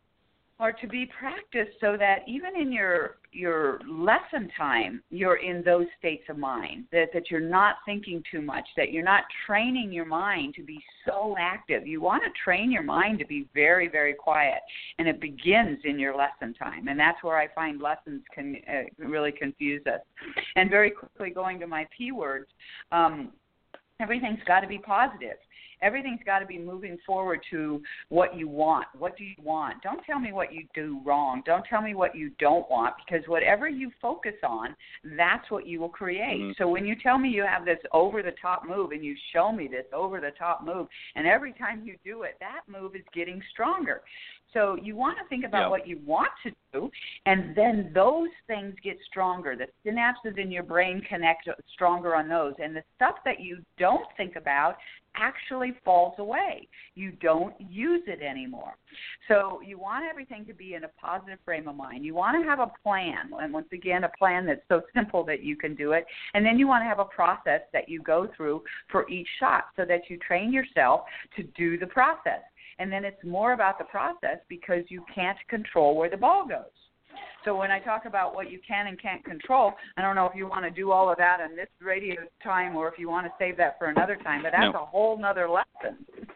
are to be practiced so that even in your your lesson time, you're in those states of mind, that, that you're not thinking too much, that you're not training your mind to be so active. You want to train your mind to be very, very quiet, and it begins in your lesson time, and that's where I find lessons can uh, really confuse us. And very quickly going to my P words, um, everything's got to be positive. Everything's got to be moving forward to what you want. What do you want? Don't tell me what you do wrong. Don't tell me what you don't want, because whatever you focus on, that's what you will create. Mm-hmm. So when you tell me you have this over-the-top move and you show me this over-the-top move, and every time you do it, that move is getting stronger. So you want to think about yep. what you want to do, and then those things get stronger. The synapses in your brain connect stronger on those. And the stuff that you don't think about actually falls away. You don't use it anymore. So you want everything to be in a positive frame of mind. You want to have a plan, and once again, a plan that's so simple that you can do it. And then you want to have a process that you go through for each shot so that you train yourself to do the process. And then it's more about the process because you can't control where the ball goes. So when I talk about what you can and can't control, I don't know if you want to do all of that in this radio time or if you want to save that for another time, but that's no. a whole nother lesson.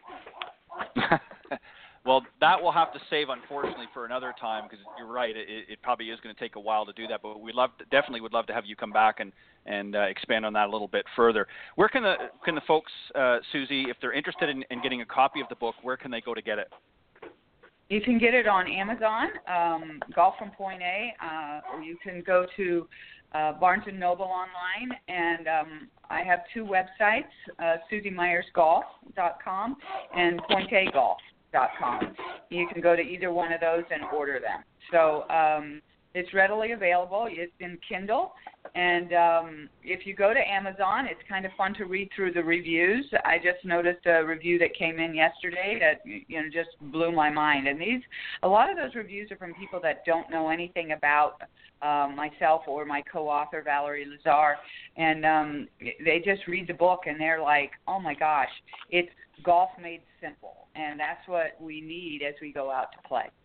Well, that we'll have to save, unfortunately, for another time because you're right. It, it probably is going to take a while to do that, but we love to, definitely would love to have you come back and and uh, expand on that a little bit further. Where can the can the folks, uh, Susie, if they're interested in, in getting a copy of the book, where can they go to get it? You can get it on Amazon, um, Golf from Point A, uh, or you can go to uh, Barnes and Noble online, and um, I have two websites, uh, Susie Myers Golf dot com and Point A Golf dot com. You can go to either one of those and order them. So um, it's readily available. It's in Kindle, and um, if you go to Amazon, it's kind of fun to read through the reviews. I just noticed a review that came in yesterday that you know just blew my mind. And these, a lot of those reviews are from people that don't know anything about um, myself or my co-author Valerie Lazar, and um, they just read the book and they're like, "Oh my gosh, it's golf made simple," and that's what we need as we go out to play.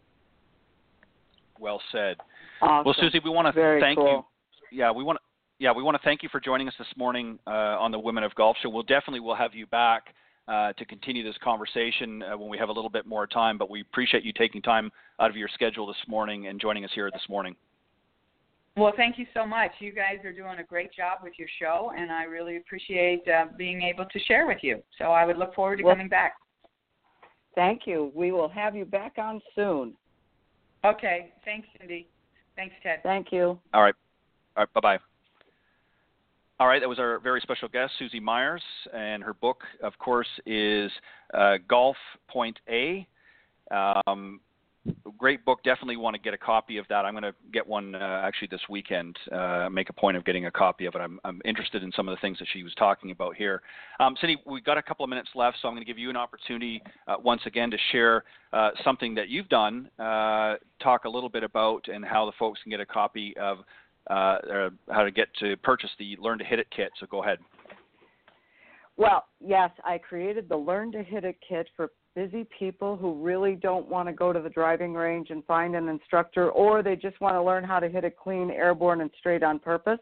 Well said. Awesome. Well, Susie, we want to Very thank cool. you. Yeah, we want to. Yeah, we want to thank you for joining us this morning uh, on the Women of Golf Show. We'll definitely will have you back uh, to continue this conversation uh, when we have a little bit more time. But we appreciate you taking time out of your schedule this morning and joining us here this morning. Well, thank you so much. You guys are doing a great job with your show, and I really appreciate uh, being able to share with you. So I would look forward to well, coming back. Thank you. We will have you back on soon. Okay. Thanks, Cindy. Thanks, Ted. Thank you. All right. All right. Bye-bye. All right. That was our very special guest, Susie Myers, and her book, of course, is uh, Golf Point A. Um, great book. Definitely want to get a copy of that. I'm going to get one uh, actually this weekend. Uh, make a point of getting a copy of it. I'm, I'm interested in some of the things that she was talking about here. Um, Cindy, we've got a couple of minutes left, so I'm going to give you an opportunity uh, once again to share uh, something that you've done. Uh, talk a little bit about and how the folks can get a copy of uh, or how to get to purchase the Learn to Hit It kit. So go ahead. Well, yes, I created the Learn to Hit It kit for busy people who really don't want to go to the driving range and find an instructor, or they just want to learn how to hit it clean, airborne, and straight on purpose.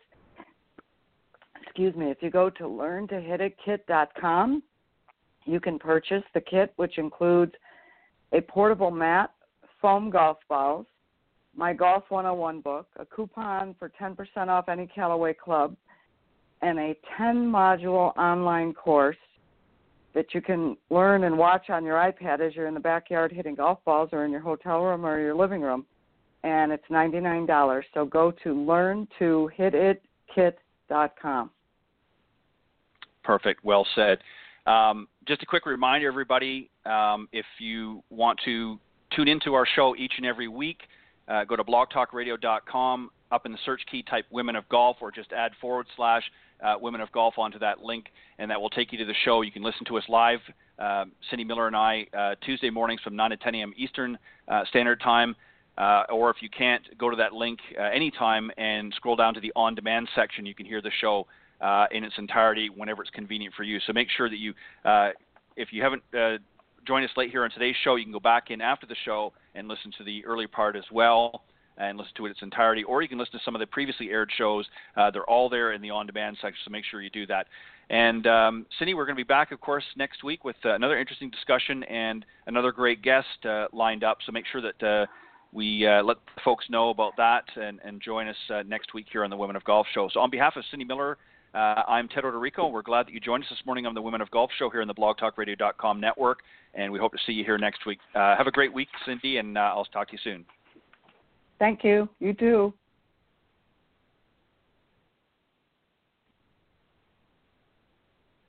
Excuse me. If you go to learn to hit it kit dot com, you can purchase the kit, which includes a portable mat, foam golf balls, my Golf one oh one book, a coupon for ten percent off any Callaway club, and a ten-module online course that you can learn and watch on your iPad as you're in the backyard hitting golf balls or in your hotel room or your living room. And it's ninety-nine dollars. So go to learn to hit it kit dot com. Perfect. Well said. Um, just a quick reminder, everybody, um, if you want to tune into our show each and every week, uh, go to blog talk radio dot com. Up in the search key, type Women of Golf, or just add forward slash uh, Women of Golf onto that link, and that will take you to the show. You can listen to us live, uh, Cindy Miller and I, uh, Tuesday mornings from nine to ten a.m. Eastern uh, Standard Time. Uh, or if you can't, go to that link uh, anytime and scroll down to the on-demand section. You can hear the show uh, in its entirety whenever it's convenient for you. So make sure that you, uh, if you haven't uh, joined us late here on today's show, you can go back in after the show and listen to the early part as well, and listen to it in its entirety, or you can listen to some of the previously aired shows. Uh, they're all there in the on-demand section, so make sure you do that. And um, Cindy, we're going to be back, of course, next week with uh, another interesting discussion and another great guest uh, lined up, so make sure that uh, we uh, let folks know about that and, and join us uh, next week here on the Women of Golf Show. So on behalf of Cindy Miller, uh, I'm Ted Odorico. We're glad that you joined us this morning on the Women of Golf Show here in the blog talk radio dot com network, and we hope to see you here next week. Uh, have a great week, Cindy, and uh, I'll talk to you soon. Thank you. You too.